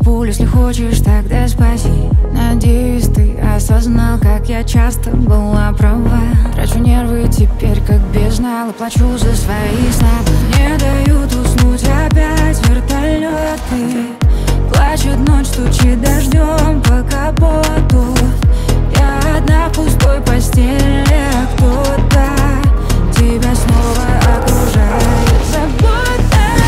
пулю, если хочешь, тогда спаси. Надеюсь, ты осознал, как я часто была права. Трачу нервы теперь как бездна, плачу за свои сны. Не дают уснуть опять вертолеты. Плачет ночь, стучит дождем по капоту. Я одна в пустой постели, а кто-то тебя снова окружает забота.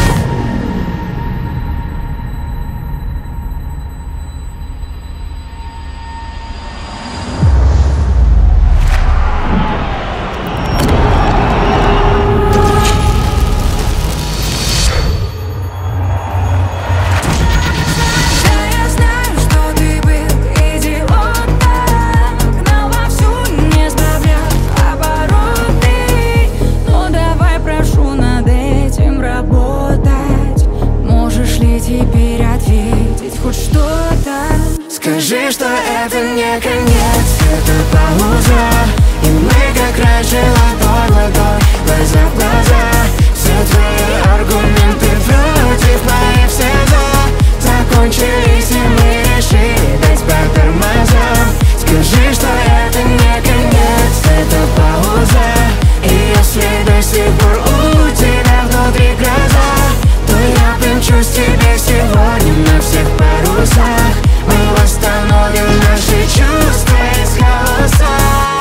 Теперь ответить хоть что-то. Скажи, что это не конец, это пауза. И мы как раньше ладонь в ладонь, глаза в глаза. Все твои аргументы против моих все за закончились, и мы решили дать по тормозам. Скажи, что это не конец, это пауза. И если до сих пор у тебя внутри гроза, то я примчусь тебе сегодня на всех парусах. Мы восстановим наши чувства из хаоса.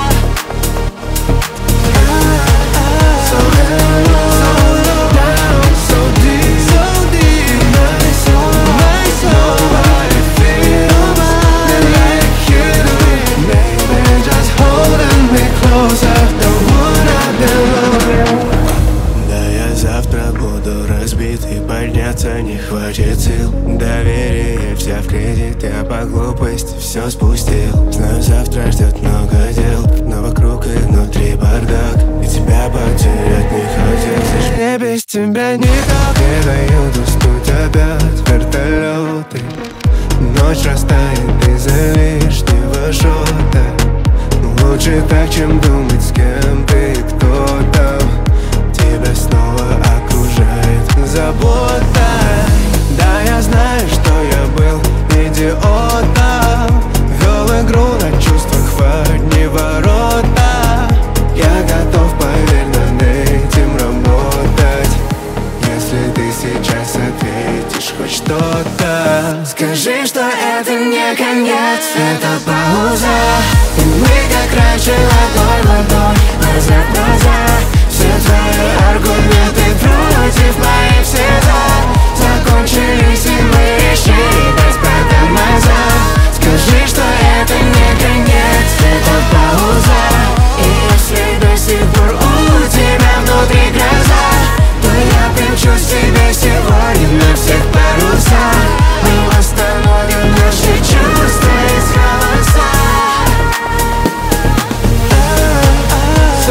So hello, down so deep, my soul, nobody feels like you do. Baby, just holding me closer, don't wanna be alone. Завтра буду разбит и подняться не хватит сил. Доверие взяв кредит, я по глупости все спустил. Знаю, завтра ждет много дел, но вокруг и внутри бардак. И тебя потерять не хотел, слышь, мне без тебя никак. Не дают уснуть опять вертолеты. Ночь растает из-за лишнего шота. Лучше так, чем думать, с кем ты, кто там. Тебя снова окружает забота. Да, я знаю, что я был идиотом. Вел игру на чувствах в одни ворота. Я готов, поверь, над этим работать. Если ты сейчас ответишь хоть что-то. Скажи, что это не конец, это пауза. И мы как раньше ладонь в ладонь, глаза в глаза. Все твои аргументы против моих все за закончились, и мы решили дать по тормозам. Скажи, что это не конец, это пауза. И если до сих пор у тебя внутри гроза, то я примчусь тебе сегодня на всех парусах. Мы восстановим наши чувства из хаоса. So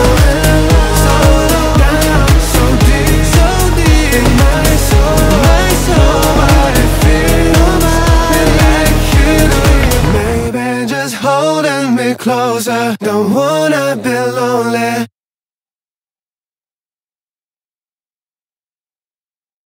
holding me closer, don't wanna be lonely.